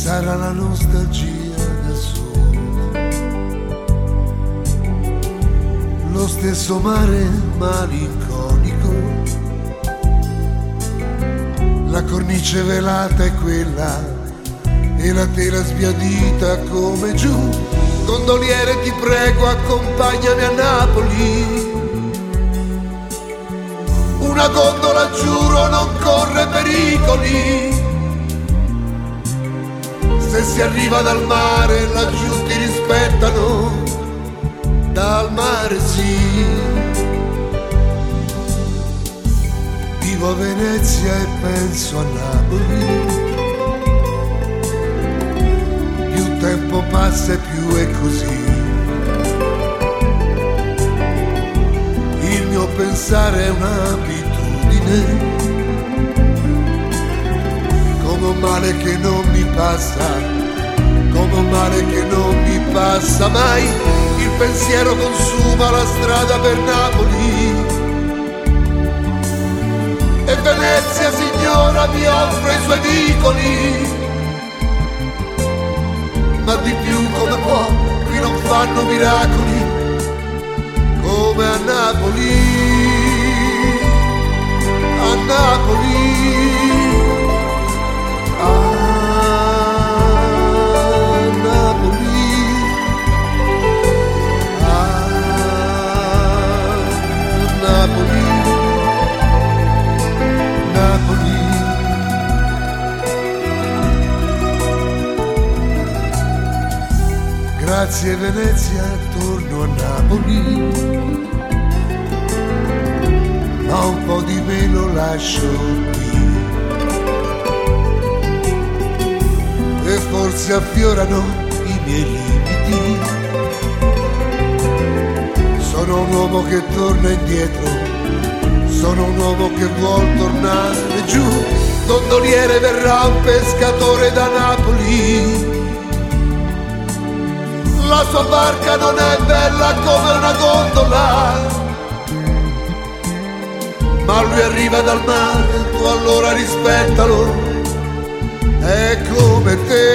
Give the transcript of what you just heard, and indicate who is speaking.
Speaker 1: sarà la nostalgia del sud, lo stesso mare malinconico, la cornice velata è quella e la tela sbiadita come giù. Gondoliere, ti prego, accompagnami a Napoli, una gondola, giuro, non corre pericoli. Se si arriva dal mare, laggiù ti rispettano, dal mare sì. Vivo a Venezia e penso a Napoli, più tempo passa e più è così. Il mio pensare è un'abitudine, come un male che non mi passa, come un male che non mi passa mai. Il pensiero consuma la strada per Napoli e Venezia, signora, mi offre i suoi vicoli. Ma di più come può, qui non fanno miracoli come a Napoli, a Napoli. Grazie Venezia, torno a Napoli, ma un po' di me lo lascio qui, e forse affiorano i miei limiti. Sono un uomo che torna indietro, sono un uomo che vuol tornare giù. Gondoliere, verrà un pescatore da Napoli, la sua barca non è bella come una gondola, ma lui arriva dal mare, tu allora rispettalo, è come te.